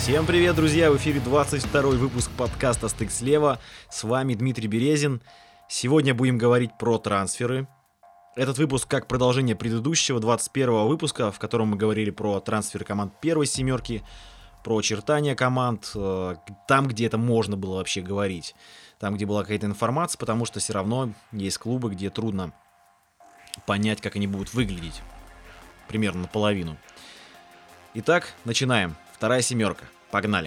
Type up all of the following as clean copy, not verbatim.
Всем привет, друзья! В эфире 22-й выпуск подкаста «Стык слева». С вами Дмитрий Березин. Сегодня будем говорить про трансферы. Этот выпуск как продолжение предыдущего, 21-го выпуска, в котором мы говорили про трансферы команд первой семерки, про очертания команд, там, где это можно было вообще говорить, там, где была какая-то информация, потому что все равно есть клубы, где трудно понять, как они будут выглядеть. Примерно наполовину. Итак, начинаем. Вторая семерка. Погнали.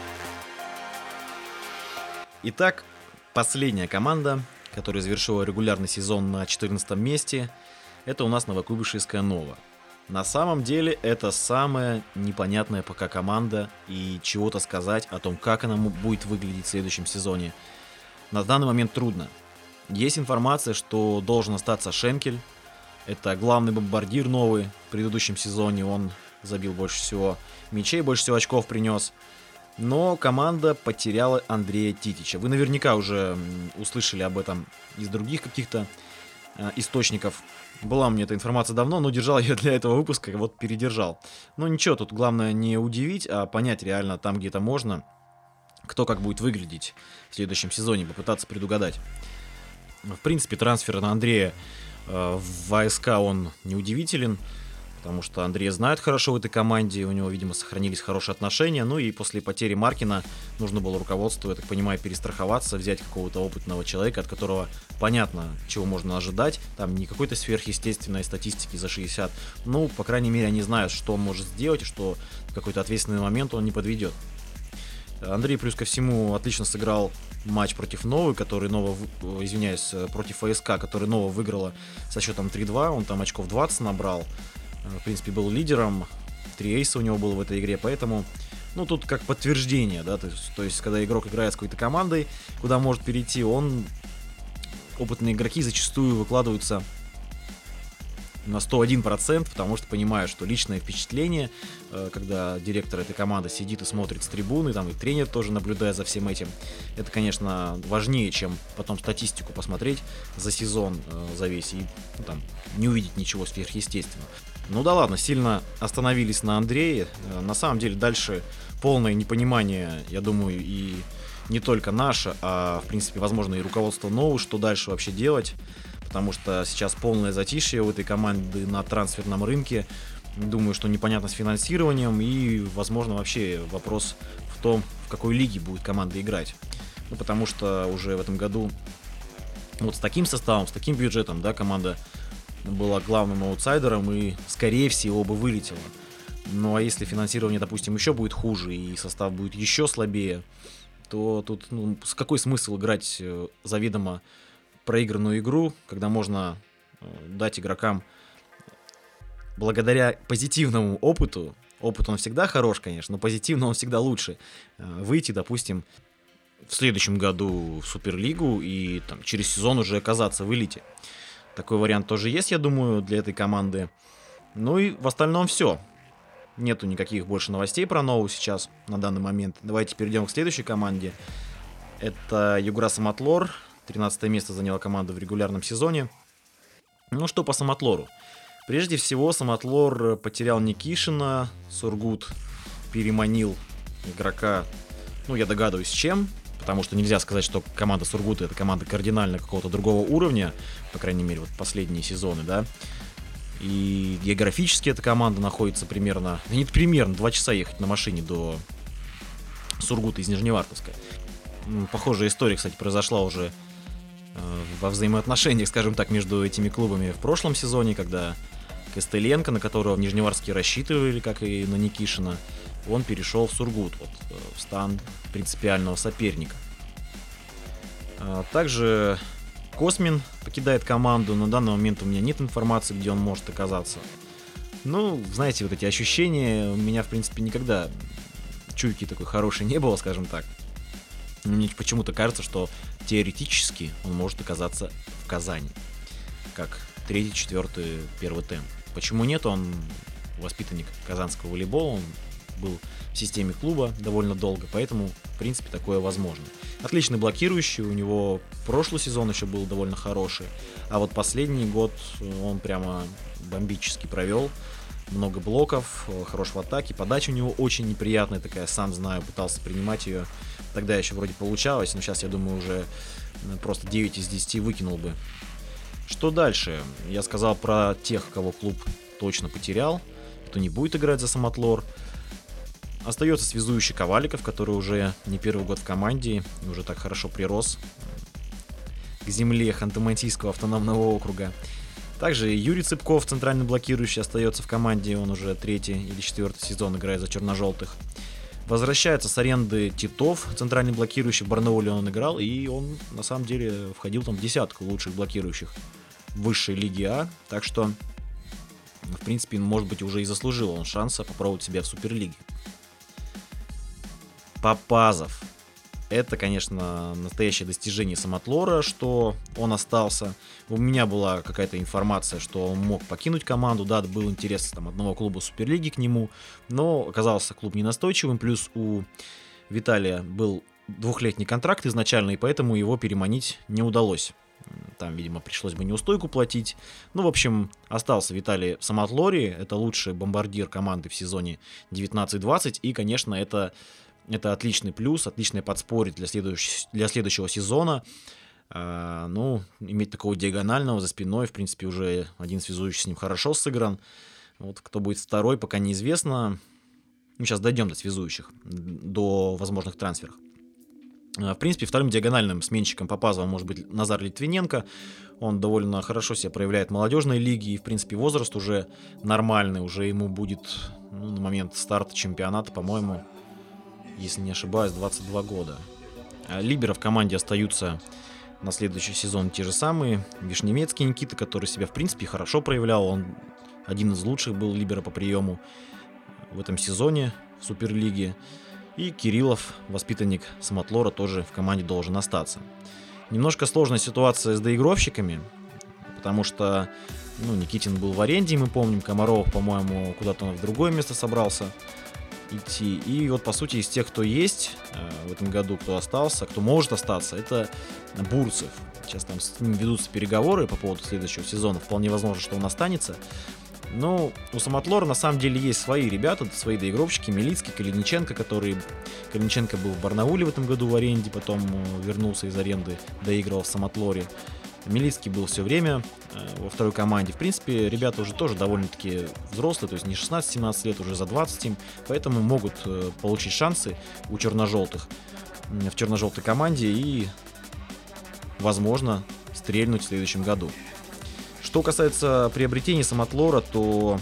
Итак, последняя команда, которая завершила регулярный сезон на 14 месте, это у нас новокуйбышевская «Нова». На самом деле, это самая непонятная пока команда, и чего-то сказать о том, как она будет выглядеть в следующем сезоне, на данный момент трудно. Есть информация, что должен остаться Шенкель. Это главный бомбардир «Новый» в предыдущем сезоне, он забил больше всего мячей, больше всего очков принес. Но команда потеряла Андрея Титича. Вы наверняка уже услышали об этом из других каких-то источников. Была у меня эта информация давно, но держал я для этого выпуска, вот передержал. Но ничего, тут главное не удивить, а понять реально там, где это можно, кто как будет выглядеть в следующем сезоне, попытаться предугадать. В принципе, трансфер на Андрея в АСК он неудивителен, потому что Андрея знают хорошо в этой команде, у него, видимо, сохранились хорошие отношения, ну и после потери Маркина нужно было руководству, я так понимаю, перестраховаться, взять какого-то опытного человека, от которого понятно, чего можно ожидать, там не какой-то сверхъестественной статистики за 60, ну, по крайней мере, они знают, что он может сделать, и что в какой-то ответственный момент он не подведет. Андрей, плюс ко всему, отлично сыграл матч против Новой, который против АСК, который Нова выиграла со счетом 3-2, он там очков 20 набрал. В принципе, был лидером, 3 эйса у него было в этой игре, поэтому, ну, тут как подтверждение, да, то есть, когда игрок играет с какой-то командой, куда может перейти, опытные игроки зачастую выкладываются на 101%, потому что понимают, что личное впечатление, когда директор этой команды сидит и смотрит с трибуны, там и тренер тоже наблюдает за всем этим, это, конечно, важнее, чем потом статистику посмотреть за сезон, за весь, и там не увидеть ничего сверхъестественного. Ну да ладно, сильно остановились на Андрее. На самом деле дальше полное непонимание, я думаю, и не только наше, а в принципе, возможно, и руководство Нового, что дальше вообще делать. Потому что сейчас полное затишье у этой команды на трансферном рынке. Думаю, что непонятно с финансированием, и, возможно, вообще вопрос в том, в какой лиге будет команда играть. Ну, потому что уже в этом году вот с таким составом, с таким бюджетом, да, команда была главным аутсайдером и, скорее всего, бы вылетела. Ну, а если финансирование, допустим, еще будет хуже и состав будет еще слабее, то тут, какой смысл играть заведомо проигранную игру, когда можно дать игрокам, благодаря позитивному опыту, опыт он всегда хорош, конечно, но позитивно он всегда лучше, выйти, допустим, в следующем году в Суперлигу и там, через сезон уже оказаться в элите. Такой вариант тоже есть, я думаю, для этой команды. Ну и в остальном все. Нету никаких больше новостей про Нову сейчас, на данный момент. Давайте перейдем к следующей команде. Это Югра Самотлор. 13 место заняла команда в регулярном сезоне. Ну что по Самотлору? Прежде всего, Самотлор потерял Никишина. Сургут переманил игрока, я догадываюсь, чем. Потому что нельзя сказать, что команда Сургута — это команда кардинально какого-то другого уровня, по крайней мере, вот последние сезоны, да. И географически эта команда находится примерно 2 часа ехать на машине до Сургута из Нижневартовска. Похожая история, кстати, произошла уже во взаимоотношениях, скажем так, между этими клубами в прошлом сезоне, когда Костыленко, на которого в Нижневартовске рассчитывали, как и на Никишина, он перешел в Сургут, в стан принципиального соперника. Также Космин покидает команду. На данный момент у меня нет информации, где он может оказаться. Знаете, вот эти ощущения у меня, в принципе, никогда чуйки такой хорошей не было, скажем так. Мне почему-то кажется, что теоретически он может оказаться в Казани, как 3-й, 4-й, 1-й темп. Почему нет? Он воспитанник казанского волейбола, он был в системе клуба довольно долго, поэтому, в принципе, такое возможно. Отличный блокирующий, у него прошлый сезон еще был довольно хороший, а вот последний год он прямо бомбически провел. много блоков, хорош в атаке, подача у него очень неприятная такая, сам знаю, пытался принимать ее. Тогда еще вроде получалось, но сейчас, я думаю, уже просто 9 из 10 выкинул бы. Что дальше? Я сказал про тех, кого клуб точно потерял, кто не будет играть за Самотлор. Остается связующий Коваликов, который уже не первый год в команде, и уже так хорошо прирос к земле Ханты-Мансийского автономного округа. Также Юрий Цыпков, центральный блокирующий, остается в команде, он уже 3-й или 4-й сезон играет за черно-желтых. Возвращается с аренды Титов, центральный блокирующий, в Барнауле он играл, и он на самом деле входил там в десятку лучших блокирующих высшей лиги А, так что, в принципе, может быть, уже и заслужил он шанса попробовать себя в Суперлиге. Попазов. Это, конечно, настоящее достижение Самотлора, что он остался. У меня была какая-то информация, что он мог покинуть команду. Да, был интерес там одного клуба Суперлиги к нему, но оказался клуб ненастойчивым. Плюс у Виталия был 2-летний контракт изначально, и поэтому его переманить не удалось. Там, видимо, пришлось бы неустойку платить. Ну, в общем, остался Виталий в Самотлоре. Это лучший бомбардир команды в сезоне 19-20. И, конечно, это отличный плюс, отличное подспорье для следующего сезона. Иметь такого диагонального за спиной, в принципе, уже один связующий с ним хорошо сыгран. Вот кто будет второй, пока неизвестно. Сейчас дойдем до связующих, до возможных трансферов. В принципе, вторым диагональным сменщиком Попазова может быть Назар Литвиненко. Он довольно хорошо себя проявляет в молодежной лиге, и, в принципе, возраст уже нормальный. Уже ему будет, на момент старта чемпионата, по-моему, если не ошибаюсь, 22 года. Либеро в команде остаются на следующий сезон те же самые. Вишневецкий Никита, который себя, в принципе, хорошо проявлял. Он один из лучших был либеро по приему в этом сезоне в Суперлиге. И Кириллов, воспитанник Самотлора, тоже в команде должен остаться. Немножко сложная ситуация с доигровщиками, потому что Никитин был в аренде, мы помним. Комаров, по-моему, куда-то в другое место собрался идти. И вот, по сути, из тех, кто есть в этом году, кто остался, кто может остаться, это Бурцев. Сейчас там с ним ведутся переговоры по поводу следующего сезона. Вполне возможно, что он останется. Но у Самотлора на самом деле есть свои ребята, свои доигровщики. Милицкий, Калиниченко, Калиниченко был в Барнауле в этом году в аренде, потом вернулся из аренды, доигрывал в Самотлоре. Милицкий был все время во второй команде. В принципе, ребята уже тоже довольно-таки взрослые, то есть не 16-17 лет, уже за 20 им, поэтому могут получить шансы у черно-желтых в черно-желтой команде и, возможно, стрельнуть в следующем году. Что касается приобретения Самотлора, то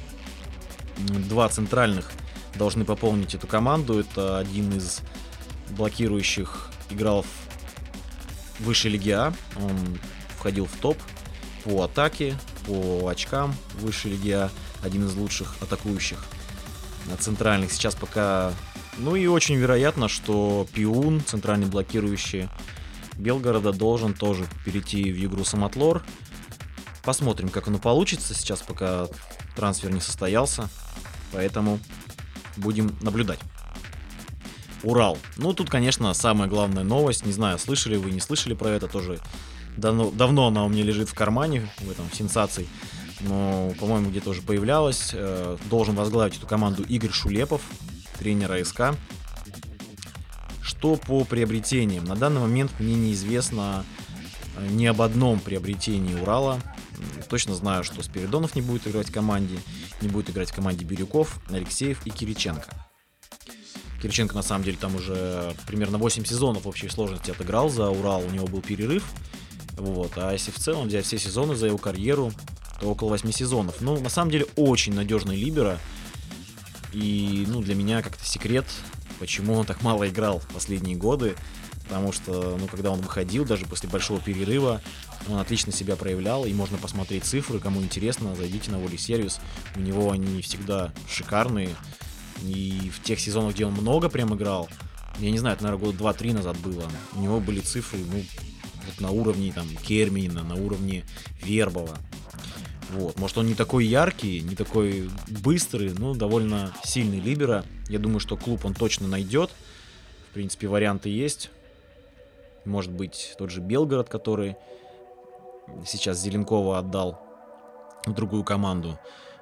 2 центральных должны пополнить эту команду. Это один из блокирующих играл в высшей лиге А. Он входил в топ по атаке, по очкам в высшей лиге А. Один из лучших атакующих центральных. Сейчас пока... и очень вероятно, что Пиун, центральный блокирующий Белгорода, должен тоже перейти в игру Самотлор. Посмотрим, как оно получится. Сейчас пока трансфер не состоялся, поэтому будем наблюдать. Урал. Тут, конечно, самая главная новость. Не знаю, слышали вы, не слышали про это. Тоже давно она у меня лежит в кармане, в этом сенсации. Но, по-моему, где-то уже появлялась. Должен возглавить эту команду Игорь Шулепов, тренер АСК. Что по приобретениям? На данный момент мне неизвестно ни об одном приобретении Урала. Точно знаю, что Спиридонов не будет играть в команде, не будет играть в команде Бирюков, Алексеев и Кириченко. Кириченко, на самом деле, там уже примерно 8 сезонов в общей сложности отыграл за Урал, у него был перерыв. А если в целом взять все сезоны за его карьеру, то около 8 сезонов. На самом деле, очень надежный либеро. И, для меня как-то секрет, почему он так мало играл в последние годы. Потому что, когда он выходил, даже после большого перерыва, он отлично себя проявлял, и можно посмотреть цифры. Кому интересно, зайдите на Волейсервис. У него они всегда шикарные. И в тех сезонах, где он много прям играл, я не знаю, это, наверное, года 2-3 назад было, у него были цифры, на уровне там Кермина, на уровне Вербова. Может, он не такой яркий, не такой быстрый, но довольно сильный либеро. Я думаю, что клуб он точно найдет. В принципе, варианты есть. Может быть, тот же Белгород, который сейчас Зеленкова отдал в другую команду.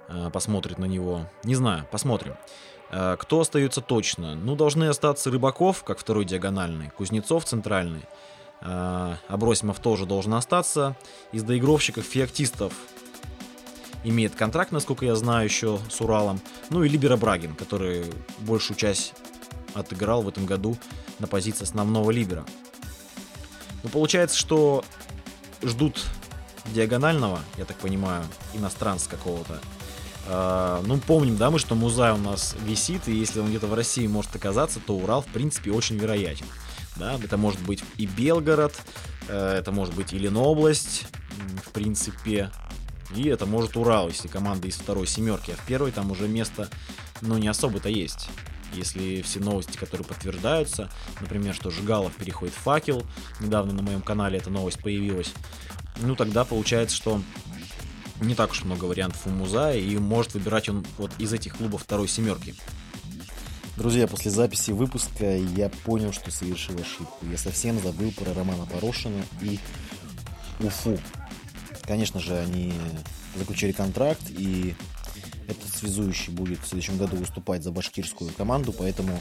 посмотрит на него. Не знаю, посмотрим. Кто остается точно? Ну, должны остаться Рыбаков, как второй диагональный, Кузнецов центральный. Абросимов тоже должен остаться. Из доигровщиков Феоктистов имеет контракт, насколько я знаю, еще с Уралом. Ну и Либера Брагин, который большую часть отыграл в этом году на позиции основного либера. Ну, получается, что ждут диагонального, я так понимаю, иностранца какого-то. Ну, помним, да, мы, что Музай у нас висит, и если он где-то в России может оказаться, то Урал, в принципе, очень вероятен. Да, это может быть и Белгород, это может быть и Ленобласть, в принципе, и это может Урал, если команда из второй семерки, а в первой там уже место, ну, не особо-то есть. Если все новости, которые подтверждаются, например, что Жигалов переходит в Факел, недавно на моем канале эта новость появилась, ну, тогда получается, что не так уж много вариантов у Музая, и может выбирать он вот из этих клубов второй семерки. Друзья, после записи выпуска я понял, что совершил ошибку. Я совсем забыл про Романа Порошина и Уфу. Конечно же, они заключили контракт, и этот связующий будет в следующем году выступать за башкирскую команду, поэтому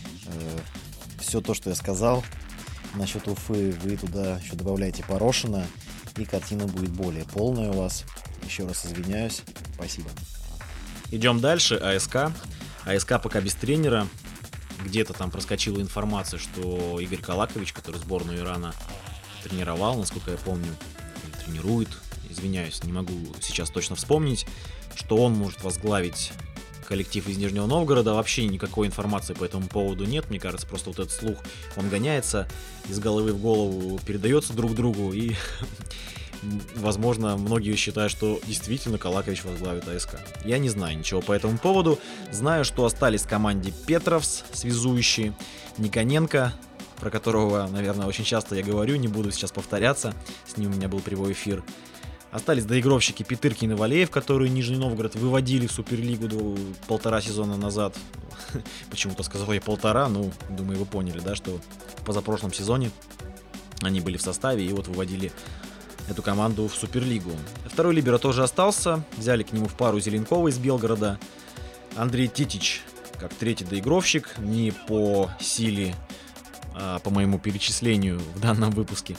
все то, что я сказал насчет Уфы, вы туда еще добавляете Порошина, и картина будет более полная у вас. Еще раз извиняюсь. Спасибо. Идем дальше. АСК. АСК пока без тренера. Где-то там проскочила информация, что Игорь Калакович, который сборную Ирана тренировал, насколько я помню, или тренирует, извиняюсь, не могу сейчас точно вспомнить, что он может возглавить коллектив из Нижнего Новгорода. Вообще никакой информации по этому поводу нет. Мне кажется, просто вот этот слух, он гоняется из головы в голову, передается друг другу, и возможно, многие считают, что действительно Калакович возглавит АСК. Я не знаю ничего по этому поводу. Знаю, что остались в команде Петровс, связующие, Никоненко, про которого, наверное, очень часто я говорю, не буду сейчас повторяться. С ним у меня был прямой эфир. Остались доигровщики Петыркин и Валеев, которые Нижний Новгород выводили в Суперлигу полтора сезона назад. Почему-то сказал я полтора, ну, думаю, вы поняли, да, что в позапрошлом сезоне они были в составе и вот выводили эту команду в Суперлигу. Второй либеро тоже остался. Взяли к нему в пару Зеленкова из Белгорода. Андрей Титич, как третий доигровщик, не по силе, а по моему перечислению в данном выпуске.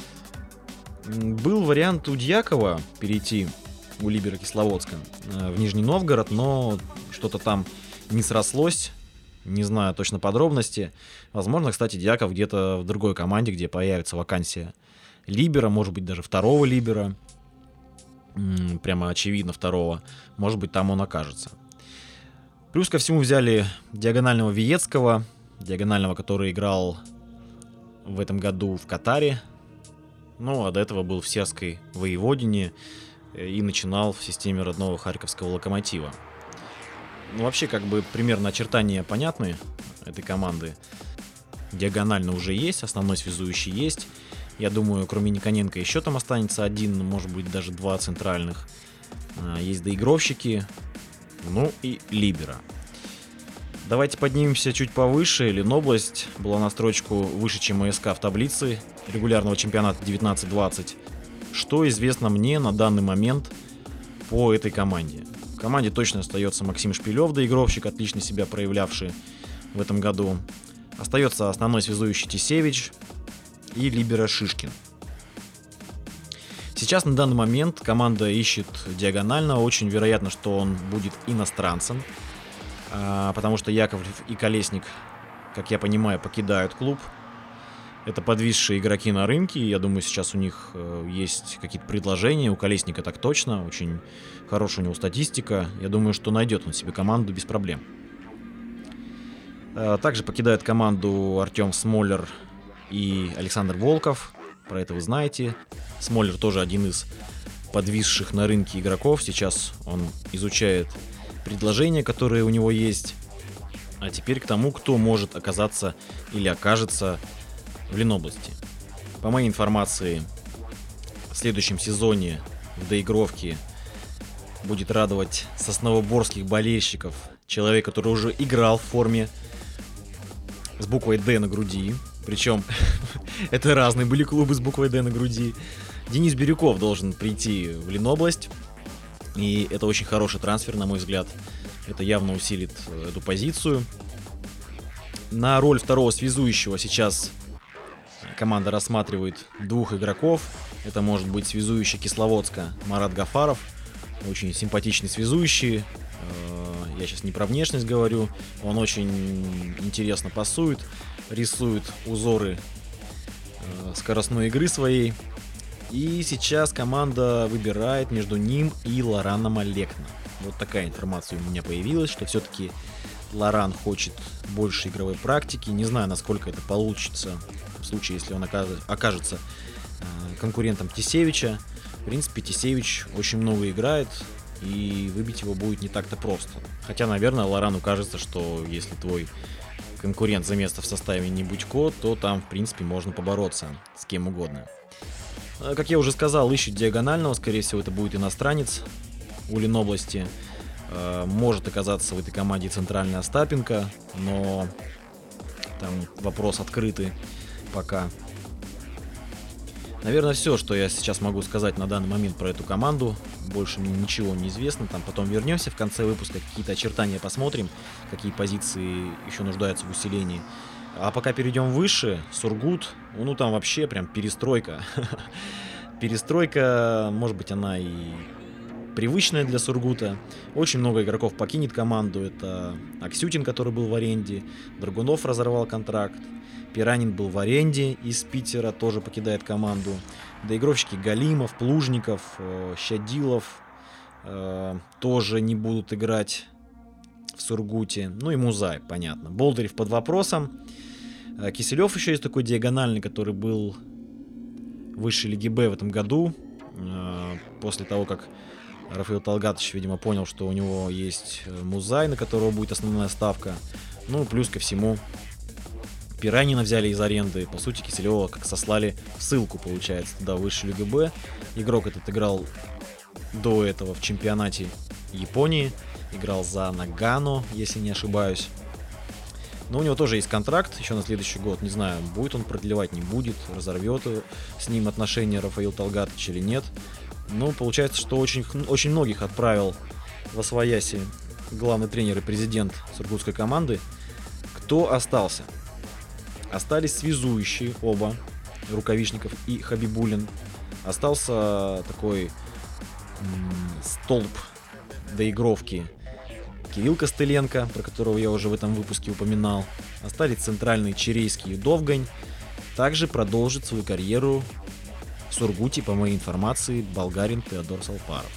Был вариант у Дьякова перейти у либера Кисловодска в Нижний Новгород, но что-то там не срослось. Не знаю точно подробности. Возможно, кстати, Дьяков где-то в другой команде, где появится вакансия либера, может быть, даже второго либера, прямо очевидно второго, может быть, там он окажется. Плюс ко всему взяли диагонального Виецкого, диагонального, который играл в этом году в Катаре, ну, а до этого был в Серской Воеводине и начинал в системе родного Харьковского Локомотива. Ну, вообще, как бы, примерно очертания понятны этой команды. Диагонально уже есть, основной связующий есть. Я думаю, кроме Никоненко еще там останется один, может быть, даже два центральных. Есть доигровщики, ну и либера. Давайте поднимемся чуть повыше. Ленобласть была на строчку выше, чем АСК в таблице регулярного чемпионата 19-20. Что известно мне на данный момент по этой команде? В команде точно остается Максим Шпилев, доигровщик, отлично себя проявлявший в этом году. Остается основной связующий Тисевич и либера Шишкин. Сейчас на данный момент команда ищет диагонального. Очень вероятно, что он будет иностранцем, потому что Яковлев и Колесник, как я понимаю, покидают клуб. Это подвисшие игроки на рынке. Я думаю, сейчас у них есть какие-то предложения. У Колесника так точно. Очень хорошая у него статистика. Я думаю, что найдет он себе команду без проблем. Также покидают команду Артем Смолер и Александр Волков. Про это вы знаете. Смолер тоже один из подвисших на рынке игроков. Сейчас он изучает предложения, которые у него есть. А теперь к тому, кто может оказаться или окажется в Ленобласти. По моей информации, в следующем сезоне в доигровке будет радовать сосновоборских болельщиков человек, который уже играл в форме с буквой «Д» на груди. Причем это разные были клубы с буквой «Д» на груди. Денис Бирюков должен прийти в Ленобласть. И это очень хороший трансфер, на мой взгляд. Это явно усилит эту позицию. На роль второго связующего сейчас команда рассматривает 2 игроков. Это может быть связующий Кисловодска Марат Гафаров. Очень симпатичный связующий. Я сейчас не про внешность говорю. Он очень интересно пасует, рисует узоры скоростной игры своей. И сейчас команда выбирает между ним и Лораном Алекно. Вот такая информация у меня появилась, что все-таки Лоран хочет больше игровой практики. Не знаю, насколько это получится в случае, если он окажется конкурентом Тисевича. В принципе, Тисевич очень много играет, и выбить его будет не так-то просто. Хотя, наверное, Лорану кажется, что если твой конкурент за место в составе не Будько, то там, в принципе, можно побороться с кем угодно. Как я уже сказал, ищут диагонального, скорее всего, это будет иностранец у Ленобласти. Может оказаться в этой команде центральный Остапенко, но там вопрос открытый пока. Наверное, все, что я сейчас могу сказать на данный момент про эту команду. Больше мне ничего не известно. Там потом вернемся в конце выпуска, какие-то очертания посмотрим, какие позиции еще нуждаются в усилении. А пока перейдем выше, Сургут, ну там вообще прям перестройка. Перестройка, может быть, она и привычная для Сургута. Очень много игроков покинет команду. Это Аксютин, который был в аренде, Драгунов разорвал контракт, Пиранин был в аренде из Питера, тоже покидает команду. Доигровщики Галимов, Плужников, Щадилов тоже не будут играть в Сургуте. Ну и Музай, понятно. Болдырев под вопросом. Киселев еще есть такой диагональный, который был в высшей лиге Б в этом году. После того, как Рафаил Талгатович, видимо, понял, что у него есть Музай, на которого будет основная ставка. Ну, плюс ко всему, Пиранина взяли из аренды. По сути, Киселева как сослали в ссылку, получается, туда, в высшую лигу Б. Игрок этот играл до этого в чемпионате Японии. Играл за Нагано, если не ошибаюсь. Но у него тоже есть контракт еще на следующий год. Не знаю, будет он продлевать, не будет. Разорвет с ним отношения Рафаил Талгатович или нет. Ну, получается, что очень многих отправил восвояси главный тренер и президент сургутской команды. Кто остался? Остались связующие оба, Рукавишников и Хабибулин. Остался такой столб доигровки Кирилл Костыленко, про которого я уже в этом выпуске упоминал. Остались центральные Чирейский и Довгань. Также продолжит свою карьеру в Сургуте, по моей информации, болгарин Теодор Салпаров.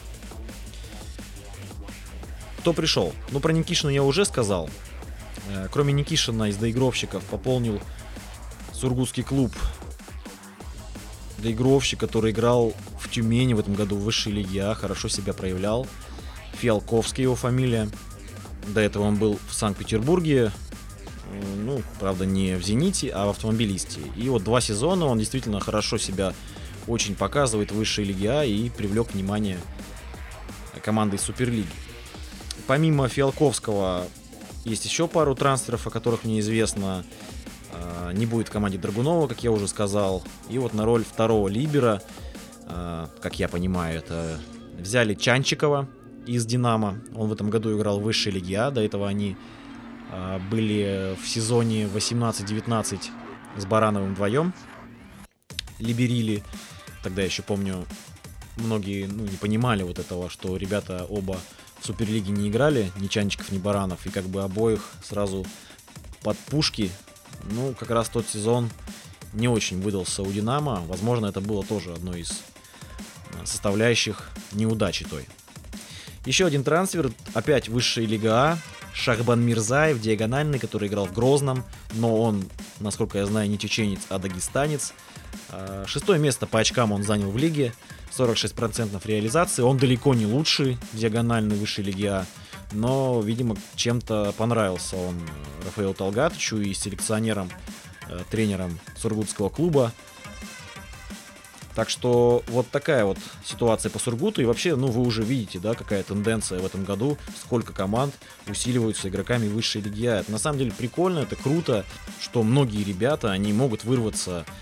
Кто пришел? Ну, про Никишина я уже сказал. Кроме Никишина из доигровщиков пополнил сургутский клуб доигровщик, который играл в Тюмени в этом году в высшей лиге А, хорошо себя проявлял. Фиалковский его фамилия. До этого он был в Санкт-Петербурге, ну, правда, не в «Зените», а в «Автомобилисте». И вот 2 сезона он действительно хорошо себя очень показывает в высшей лиге А и привлек внимание команды из Суперлиги. Помимо Фиалковского есть еще пару трансферов, о которых мне известно. Не будет в команде Драгунова, как я уже сказал. И вот на роль второго либера, как я понимаю, это взяли Чанчикова из «Динамо». Он в этом году играл в высшей лиге А. До этого они были в сезоне 18-19 с Барановым вдвоем. Либерили. Тогда еще помню, многие не понимали вот этого, что ребята оба в Суперлиге не играли, ни Чанчиков, ни Баранов. И как бы обоих сразу под пушки. Ну, как раз тот сезон не очень выдался у «Динамо». Возможно, это было тоже одной из составляющих неудачи той. Еще один трансфер, опять высшая лига А. Шахбан Мирзаев, диагональный, который играл в Грозном, но он, насколько я знаю, не чеченец, а дагестанец. 6-е место по очкам он занял в лиге, 46% реализации. Он далеко не лучший диагональный высшей лиги А, но, видимо, чем-то понравился он Рафаэлу Талгатовичу и селекционерам, тренерам сургутского клуба. Так что вот такая вот ситуация по Сургуту. И вообще, вы уже видите, да, какая тенденция в этом году, сколько команд усиливаются игроками высшей лиги А. Это на самом деле прикольно, это круто, что многие ребята, они могут вырваться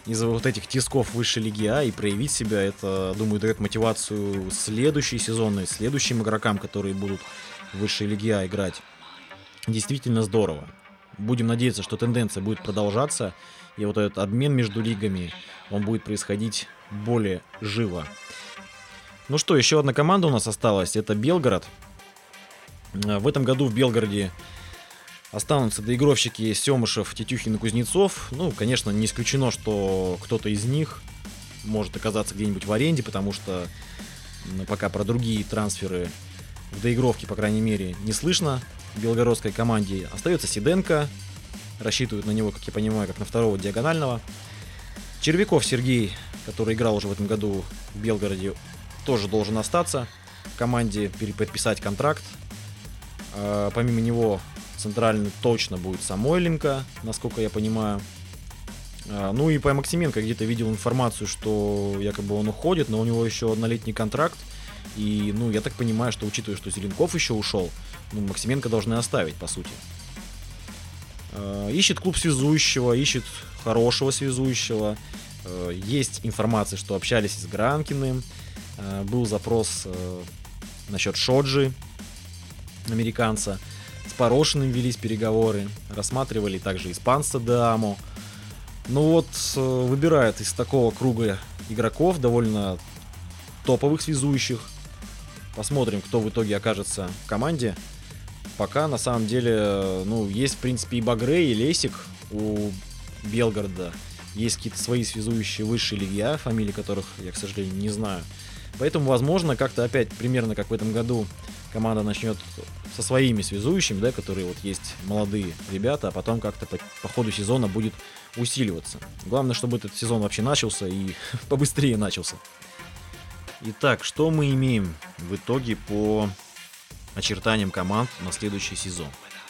из-за вот этих тисков высшей лиги А и проявить себя. Это, думаю, дает мотивацию следующей сезонной, следующим игрокам, которые будут в высшей лиге А играть. Действительно здорово. Будем надеяться, что тенденция будет продолжаться, и вот этот обмен между лигами, он будет происходить более живо. Ну что, еще одна команда у нас осталась, это Белгород. В этом году в Белгороде останутся доигровщики Семышев, Тетюхин и Кузнецов. Ну, конечно, не исключено, что кто-то из них может оказаться где-нибудь в аренде, потому что пока про другие трансферы в доигровке, по крайней мере, не слышно в белгородской команде. Остается Сиденко, рассчитывают на него, как я понимаю, как на второго диагонального. Червяков Сергей, который играл уже в этом году в Белгороде, тоже должен остаться в команде, переподписать контракт. Помимо него центральный точно будет Самойленко, насколько я понимаю. Ну и по Максименко где-то видел информацию, что якобы он уходит, но у него еще однолетний контракт. И, ну, я так понимаю, что учитывая, что Зеленков еще ушел, ну, Максименко должны оставить, по сути. Ищет клуб связующего, ищет хорошего связующего. Есть информация, что общались с Гранкиным. Был запрос насчет Шоджи, американца. С Порошиным велись переговоры. Рассматривали также испанца Деамо. Ну вот, выбирают из такого круга игроков, довольно топовых связующих. Посмотрим, кто в итоге окажется в команде. Пока, на самом деле, ну, есть, в принципе, и Багрей, и Лесик у Белгорода. Есть какие-то свои связующие высшей лиги А, фамилии которых я, к сожалению, не знаю. Поэтому, возможно, как-то опять, примерно как в этом году, команда начнет со своими связующими, да, которые вот есть молодые ребята, а потом как-то по ходу сезона будет усиливаться. Главное, чтобы этот сезон вообще начался и побыстрее начался. Итак, что мы имеем в итоге по очертаниям команд на следующий сезон?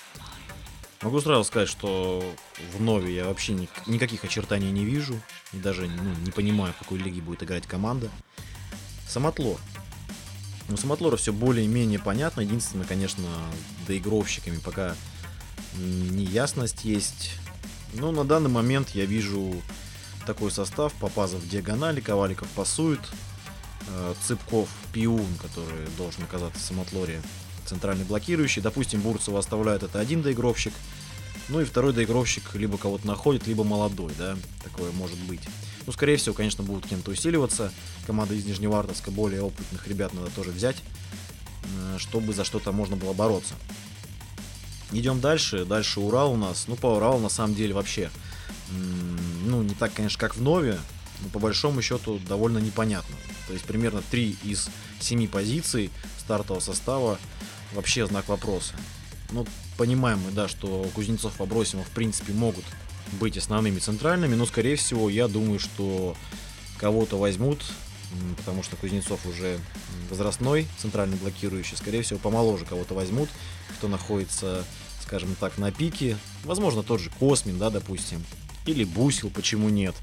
Могу сразу сказать, что в Нове я вообще никаких очертаний не вижу. И даже не понимаю, в какой лиге будет играть команда. Самотлор. У Самотлора все более-менее понятно. Единственное, конечно, доигровщиками пока неясность есть. Но на данный момент я вижу такой состав. Попазов в диагонали, Коваликов пасует. Цыпков, Пиун, который должен оказаться в Самотлоре, центральный блокирующий. Допустим, Бурцева оставляют, это один доигровщик. Ну и второй доигровщик либо кого-то находит, либо молодой, да, такое может быть. Ну, скорее всего, конечно, будут кем-то усиливаться. Команда из Нижневартовска, более опытных ребят надо тоже взять, чтобы за что-то можно было бороться. Идем дальше. Дальше Урал у нас. Ну, по Уралу, на самом деле, вообще, ну, не так, конечно, как в Нове, но по большому счету довольно непонятно. То есть примерно 3 из 7 позиций стартового состава вообще знак вопроса. Ну, понимаем мы, да, что Кузнецов и Абросимов, в принципе, могут быть основными центральными, но, скорее всего, я думаю, что кого-то возьмут, потому что Кузнецов уже возрастной, центральный блокирующий, скорее всего, помоложе кого-то возьмут, кто находится, скажем так, на пике. Возможно, тот же Космин, да, допустим, или Бусил, почему нет.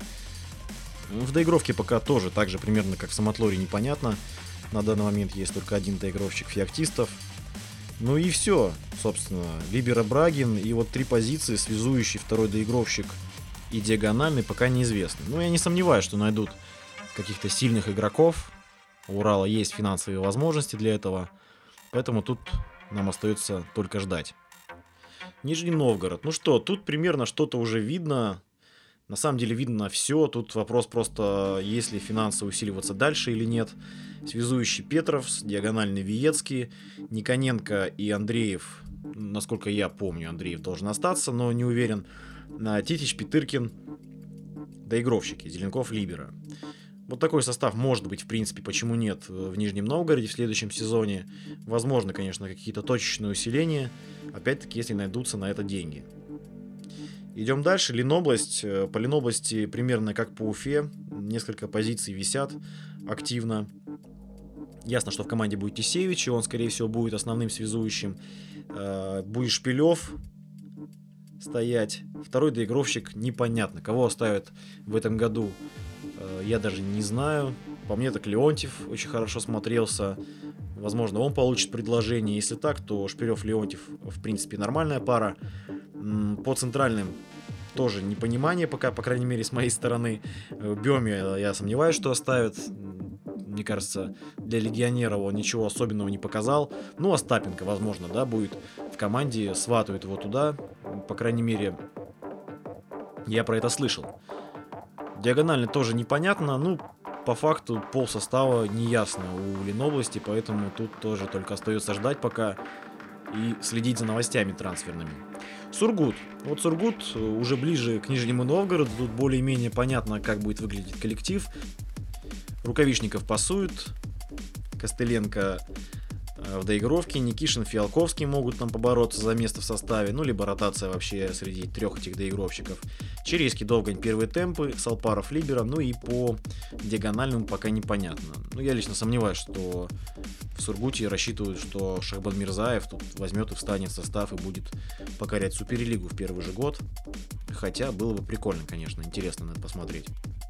В доигровке пока тоже так же примерно как в Самотлоре непонятно. На данный момент есть только один доигровщик Феоктистов. Ну и все, собственно. Либера Брагин и вот 3 позиции, связующий, второй доигровщик и диагональный, пока неизвестны. Но я не сомневаюсь, что найдут каких-то сильных игроков. У Урала есть финансовые возможности для этого. Поэтому тут нам остается только ждать. Нижний Новгород. Ну что, тут примерно что-то уже видно. На самом деле видно все. Тут вопрос просто, есть ли финансы усиливаться дальше или нет. Связующий Петров, диагональный Виецкий, Никоненко и Андреев. Насколько я помню, Андреев должен остаться, но не уверен. Титич, Петыркин, доигровщики, Зеленков, Либера. Вот такой состав может быть, в принципе, почему нет, в Нижнем Новгороде в следующем сезоне. Возможно, конечно, какие-то точечные усиления. Опять-таки, если найдутся на это деньги. Идем дальше. Ленобласть. По Ленобласти примерно как по Уфе. Несколько позиций висят активно. Ясно, что в команде будет Тисевич, и он, скорее всего, будет основным связующим. Будет Шпилев стоять. Второй доигровщик непонятно. Кого оставят в этом году, я даже не знаю. По мне так Леонтьев очень хорошо смотрелся. Возможно, он получит предложение. Если так, то Шпилев-Леонтьев, в принципе, нормальная пара. По центральным тоже непонимание пока, по крайней мере, с моей стороны. Бёми, я сомневаюсь, что оставят. Мне кажется, для легионера он ничего особенного не показал. Ну, Остапенко, возможно, да, будет в команде, сватают его туда. По крайней мере, я про это слышал. Диагонально тоже непонятно. Ну, по факту полсостава неясно у Ленобласти, поэтому тут тоже только остается ждать пока и следить за новостями трансферными. Сургут. Вот Сургут уже ближе к Нижнему Новгороду. Тут более-менее понятно, как будет выглядеть коллектив. Рукавишников пасуют. Костыленко в доигровке. Никишин, Фиалковский могут там побороться за место в составе. Ну, либо ротация вообще среди трех этих доигровщиков. Черейский, Довгань, первые темпы. Салпаров, Либера. Ну и по диагональному пока непонятно. Ну, я лично сомневаюсь, что в Сургуте рассчитывают, что Шахбан Мирзаев тут возьмет и встанет в состав и будет покорять Суперлигу в первый же год. Хотя было бы прикольно, конечно. Интересно надо посмотреть.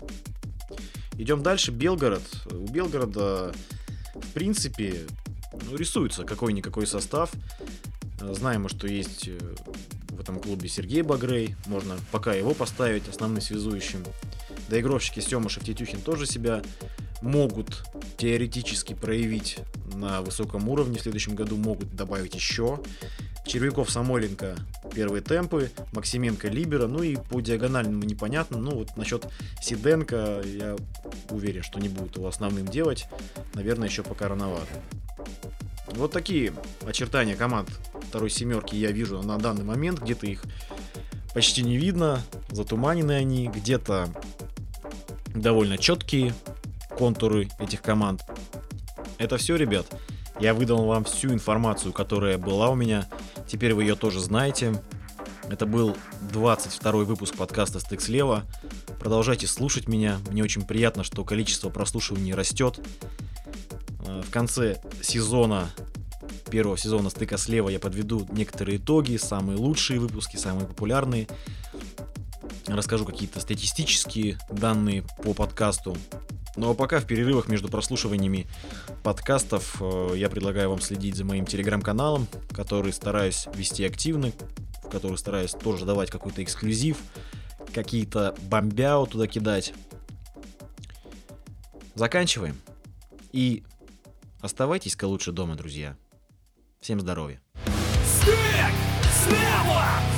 Идем дальше. Белгород. У Белгорода, в принципе, рисуется какой-никакой состав. Знаем, что есть в этом клубе Сергей Багрей. Можно пока его поставить основным связующим. Доигровщики Семышев, Тетюхин тоже себя могут теоретически проявить на высоком уровне. В следующем году могут добавить еще. Червяков, Самойленко, первые темпы. Максименко, Либера. Ну и по диагональному непонятно. Ну вот насчет Сиденко я уверен, что не будут его основным делать. Наверное, еще пока рановато. Вот такие очертания команд второй семерки я вижу на данный момент. Где-то их почти не видно, затуманены они, где-то довольно четкие контуры этих команд. Это все, ребят. Я выдал вам всю информацию, которая была у меня. Теперь вы ее тоже знаете. Это был 22-й выпуск подкаста «Стык слева». Продолжайте слушать меня. Мне очень приятно, что количество прослушиваний растет. В конце сезона, первого сезона «Стыка слева» я подведу некоторые итоги, самые лучшие выпуски, самые популярные. Расскажу какие-то статистические данные по подкасту. Ну а пока в перерывах между прослушиваниями подкастов я предлагаю вам следить за моим телеграм-каналом, который стараюсь вести активно, в который стараюсь тоже давать какой-то эксклюзив, какие-то бомбяо туда кидать. Заканчиваем. И оставайтесь-ка лучше дома, друзья. Всем здоровья. Стык слева!